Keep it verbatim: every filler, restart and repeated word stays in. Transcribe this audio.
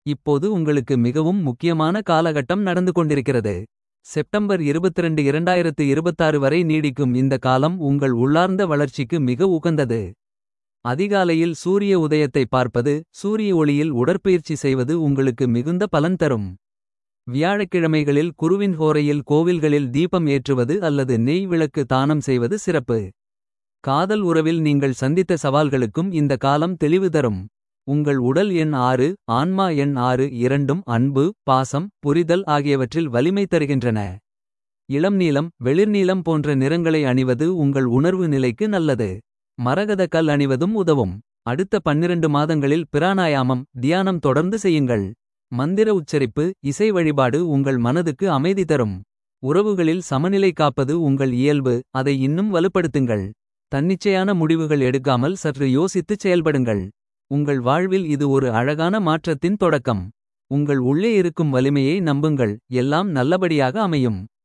இப்போது உங்களுக்கு மிகவும் முக்கியமான காலகட்டம் நடந்து கொண்டிருக்கிறது. செப்டம்பர் இருபத்தி இரண்டு இரண்டாயிரத்து இருபத்தாறு வரை நீடிக்கும் இந்த காலம் உங்கள் உள்ளார்ந்த வளர்ச்சிக்கு மிக உகந்தது. அதிகாலையில் சூரிய உதயத்தை பார்ப்பது, சூரிய ஒளியில் உடற்பயிற்சி செய்வது உங்களுக்கு மிகுந்த பலன் தரும். வியாழக்கிழமைகளில் குருவின் ஹோரையில் கோவில்களில் தீபம் ஏற்றுவது அல்லது நெய் விளக்கு தானம் செய்வது சிறப்பு. காதல் உறவில் நீங்கள் சந்தித்த சவால்களுக்கும் இந்த காலம் தெளிவு தரும். உங்கள் உடல் எண் ஆறு, ஆன்மா எண் ஆறு இரண்டும் அன்பு, பாசம், புரிதல் ஆகியவற்றில் வலிமை தருகின்றன. இளம் நீலம், வெளிர்நீலம் போன்ற நிறங்களை அணிவது உங்கள் உணர்வு நிலைக்கு நல்லது. மரகத கல் அணிவதும் உதவும். அடுத்த பன்னிரண்டு மாதங்களில் பிராணாயாமம், தியானம் தொடர்ந்து செய்யுங்கள். மந்திர உச்சரிப்பு, இசை வழிபாடு உங்கள் மனதுக்கு அமைதி தரும். உறவுகளில் சமநிலை காப்பது உங்கள் இயல்பு, அதை இன்னும் வலுப்படுத்துங்கள். தன்னிச்சையான முடிவுகள் எடுக்காமல் சற்று யோசித்துச் செயல்படுங்கள். உங்கள் வாழ்வில் இது ஒரு அழகான மாற்றத்தின் தொடக்கம். உங்கள் உள்ளே இருக்கும் வலிமையை நம்புங்கள், எல்லாம் நல்லபடியாக அமையும்.